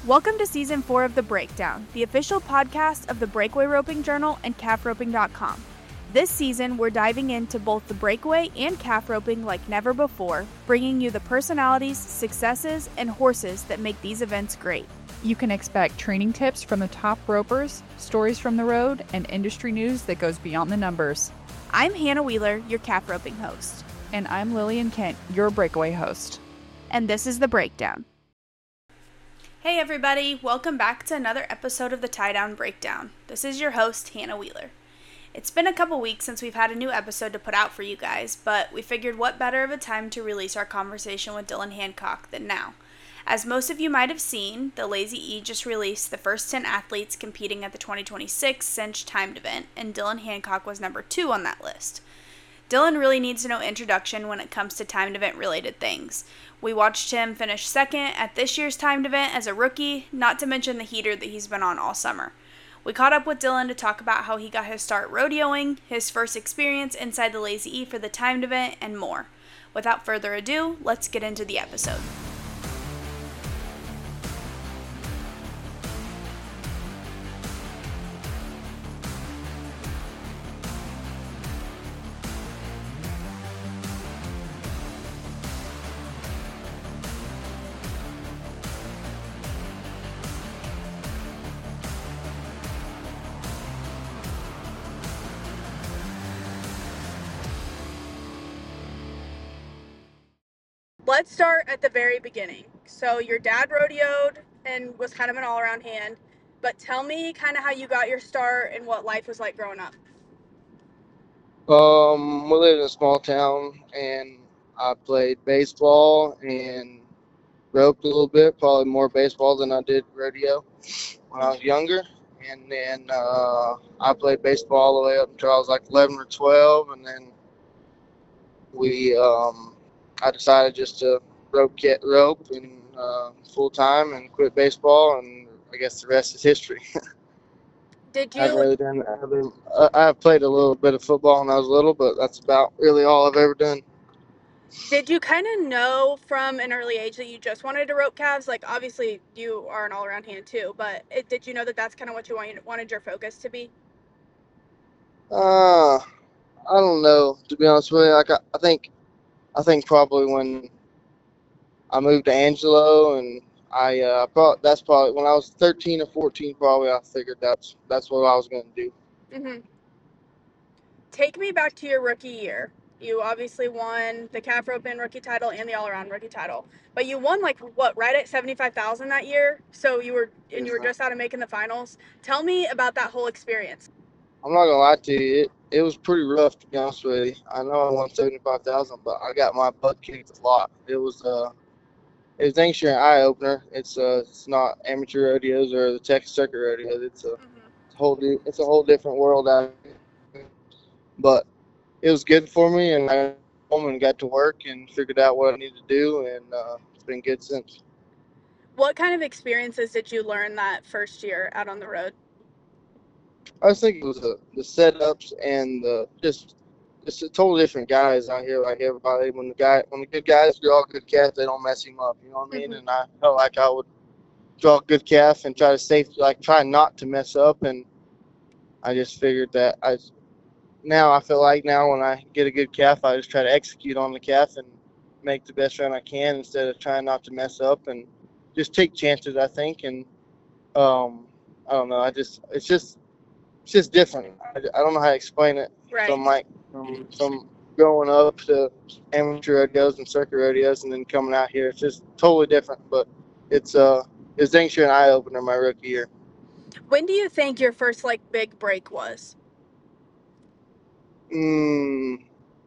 Welcome to Season 4 of The Breakdown, the official podcast of the Breakaway Roping Journal and calfroping.com. This season, we're diving into both the breakaway and calf roping like never before, bringing you the personalities, successes, and horses that make these events great. You can expect training tips from the top ropers, stories from the road, and industry news that goes beyond the numbers. I'm Hannah Wheeler, your calf roping host. And I'm Lillian Kent, your breakaway host. And this is The Breakdown. Hey everybody, welcome back to another episode of the Tie Down Breakdown. This is your host, Hannah Wheeler. It's been a couple weeks since we've had a new episode to put out for you guys, but we figured what better of a time to release our conversation with Dylan Hancock than now. As most of you might have seen, the Lazy E just released the first 10 athletes competing at the 2026 Cinch Timed event, and Dylan Hancock was number 2 on that list. Dylan really needs no introduction when it comes to timed event related things. We watched him finish second at this year's timed event as a rookie, not to mention the heater that he's been on all summer. We caught up with Dylan to talk about how he got his start rodeoing, his first experience inside the Lazy E for the timed event, and more. Without further ado, let's get into the episode. Let's start at the very beginning. So your dad rodeoed and was kind of an all-around hand, but tell me kind of how you got your start and what life was like growing up. We lived in a small town, and I played baseball and roped a little bit, probably more baseball than I did rodeo when I was younger. And then I played baseball all the way up until I was like 11 or 12, and then I decided just to rope and full time and quit baseball, and I guess the rest is history. Did I've you really done I've played a little bit of football when I was little, but that's about really all I've ever done. kind of know from an early age that you just wanted to rope calves? Like obviously you are an all-around hand too, but did you know that that's kind of what you wanted your focus to be? I don't know, to be honest with you. Like I think probably when I moved to Angelo, and that's probably when I was 13 or 14. Probably I figured that's what I was going to do. Mm-hmm. Take me back to your rookie year. You obviously won the calf roping rookie title and the all-around rookie title, but you won right at 75,000 that year. So you were just out of making the finals. Tell me about that whole experience. I'm not gonna lie to you, it was pretty rough, to be honest with you. I know I won 75,000, but I got my butt kicked a lot. It was thanks to an eye opener. It's not amateur rodeos or the Texas Circuit rodeos. It's a whole different world out there. But it was good for me, and I got home and got to work and figured out what I needed to do, and it's been good since. What kind of experiences did you learn that first year out on the road? I was thinking it was the setups and just a totally different guys out here. Like everybody, when the good guys draw a good calf, they don't mess him up. You know what I mean? Mm-hmm. And I felt like I would draw a good calf and try not to mess up. And I just figured that I feel like now when I get a good calf, I just try to execute on the calf and make the best run I can instead of trying not to mess up and just take chances, I think. And I don't know. It's just different. I don't know how to explain it. Right. From growing up to amateur rodeos and circuit rodeos and then coming out here, it's just totally different. But it's dang sure an eye opener my rookie year. When do you think your first big break was? I'm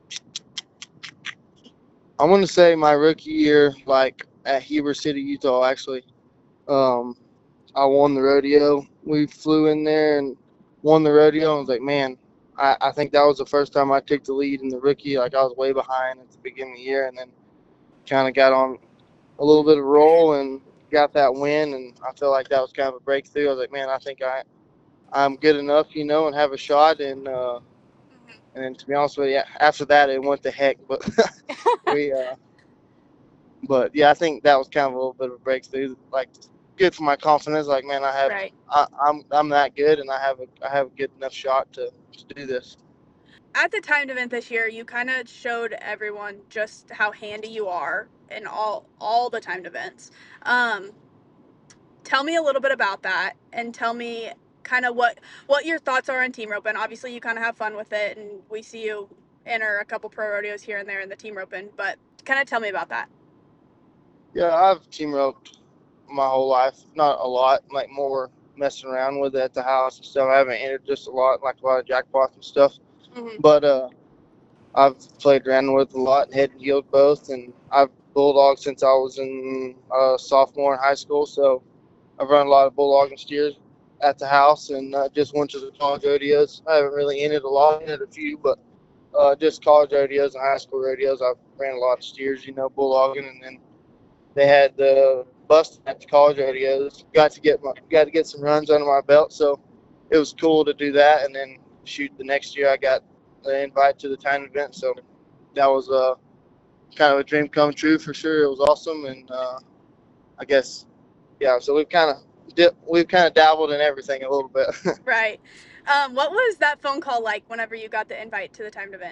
gonna say my rookie year, like at Heber City, Utah. Actually, I won the rodeo. We flew in there and won the rodeo. I was like, man, I think that was the first time I took the lead in the rookie. Like I was way behind at the beginning of the year, and then kind of got on a little bit of roll and got that win. And I felt like that was kind of a breakthrough. I was like, man, I think I'm good enough, and have a shot. And then to be honest with you, after that it went to heck. But but yeah, I think that was kind of a little bit of a breakthrough. Like good for my confidence. Like, man, Right. I'm that good, and I have a good enough shot to do this. At the timed event this year, you kind of showed everyone just how handy you are in all the timed events. Um, Tell me a little bit about that, and tell me kind of what your thoughts are on team roping. Obviously, you kind of have fun with it, and we see you enter a couple pro rodeos here and there in the team roping. But kind of tell me about that. Yeah, I've team roped my whole life. Not a lot, like more messing around with it at the house and stuff. I haven't entered just a lot, like a lot of jackpots and stuff. Mm-hmm. But I've played around with a lot, head and heeled both, and I've bulldogged since I was in sophomore in high school. So I've run a lot of bulldogging steers at the house, and just went to the college rodeos. I haven't really entered a lot, entered a few, but just college rodeos and high school rodeos. I've ran a lot of steers, bulldogging, and then they had the bus at the college rodeos. Got to get some runs under my belt, so it was cool to do that. And then shoot, the next year I got the invite to the time event, so that was kind of a dream come true for sure. It was awesome, and I guess yeah. So we've kind of dabbled in everything a little bit. Right. What was that phone call like whenever you got the invite to the timed event?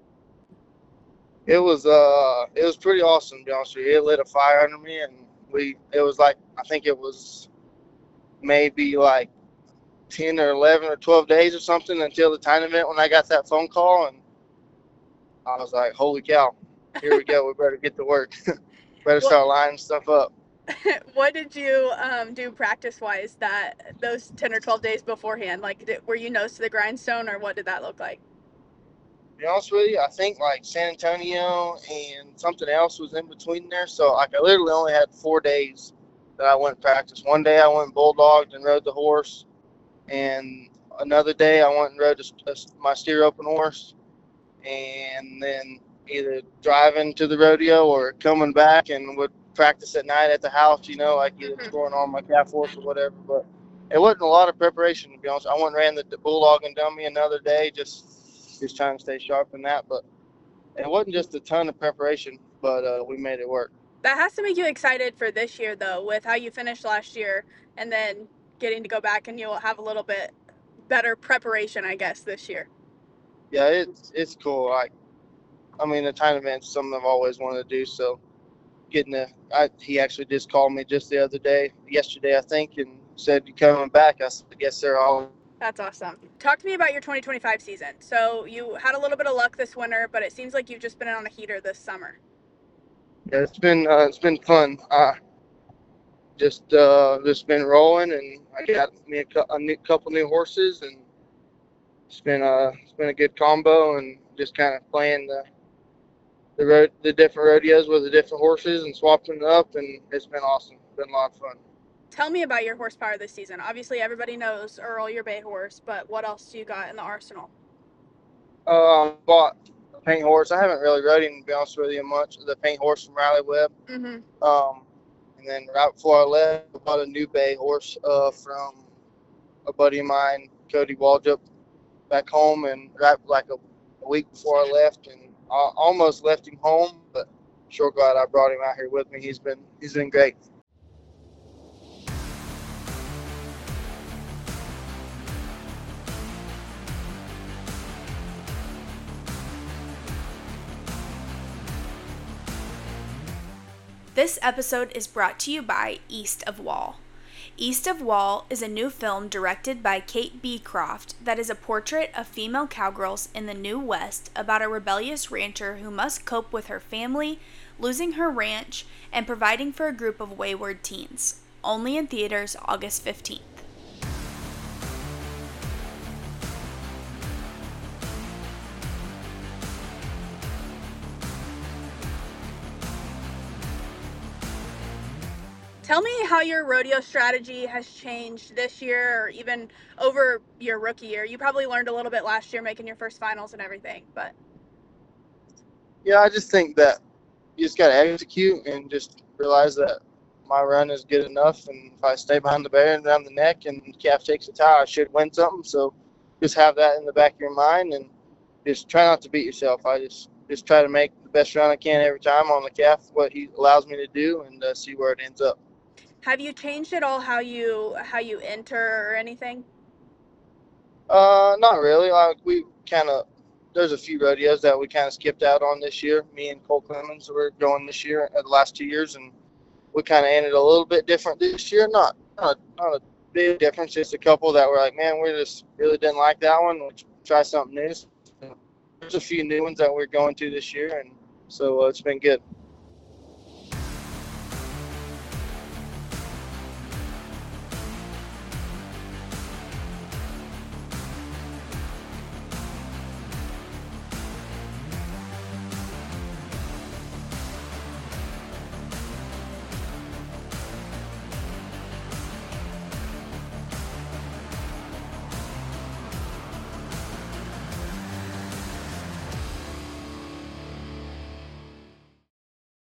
It was pretty awesome, to be honest with you. It lit a fire under me, and it was like, I think it was maybe like 10 or 11 or 12 days or something until the time event when I got that phone call, and I was like, holy cow, here we go. We better get to work. Better start lining stuff up. What did you do practice wise those 10 or 12 days beforehand? Like, were you nose to the grindstone, or what did that look like? To be honest with you, I think like San Antonio and something else was in between there. So like I literally only had 4 days that I went practice. One day I went bulldogged and rode the horse, and another day I went and rode my steer open horse, and then either driving to the rodeo or coming back, and would practice at night at the house, like either scoring on my calf horse or whatever. But it wasn't a lot of preparation, to be honest. I went and ran the bulldogging dummy another day, just trying to stay sharp in that. But it wasn't just a ton of preparation, but we made it work. That has to make you excited for this year, though, with how you finished last year, and then getting to go back, and you'll have a little bit better preparation, I guess, this year. Yeah, it's cool. The time event's something I've always wanted to do. So he actually just called me just the other day, yesterday I think, and said, "You coming back?" I said, "Yes, sir." That's awesome. Talk to me about your 2025 season. So you had a little bit of luck this winter, but it seems like you've just been on a heater this summer. Yeah, it's been fun. Just been rolling, and I got me a couple new horses, and it's been a good combo, and just kind of playing the different rodeos with the different horses and swapping it up, and it's been awesome. It's been a lot of fun. Tell me about your horsepower this season. Obviously, everybody knows Earl, your bay horse, but what else do you got in the arsenal? Bought a paint horse. I haven't really rode him, to be honest with you, much. The paint horse from Riley Webb. Mm-hmm. And then right before I left, I bought a new bay horse from a buddy of mine, Cody Waldup, back home. And right like a week before I left, and I almost left him home, but sure glad I brought him out here with me. He's been great. This episode is brought to you by East of Wall. East of Wall is a new film directed by Kate Beecroft that is a portrait of female cowgirls in the New West about a rebellious rancher who must cope with her family, losing her ranch, and providing for a group of wayward teens. Only in theaters August 15th. Tell me how your rodeo strategy has changed this year, or even over your rookie year. You probably learned a little bit last year making your first finals and everything, but... Yeah, I just think that you just got to execute and just realize that my run is good enough, and if I stay behind the bear and around the neck and the calf takes a tie, I should win something. So just have that in the back of your mind, and just try not to beat yourself. I just try to make the best run I can every time on the calf, what he allows me to do, and see where it ends up. Have you changed at all how you enter or anything? Not really. Like we kind of, there's a few rodeos that we kind of skipped out on this year. Me and Cole Clemens were going this year, the last 2 years, and we kind of ended a little bit different this year. Not a big difference, just a couple that were like, man, we just really didn't like that one. We'll try something new. So there's a few new ones that we're going to this year, and so it's been good.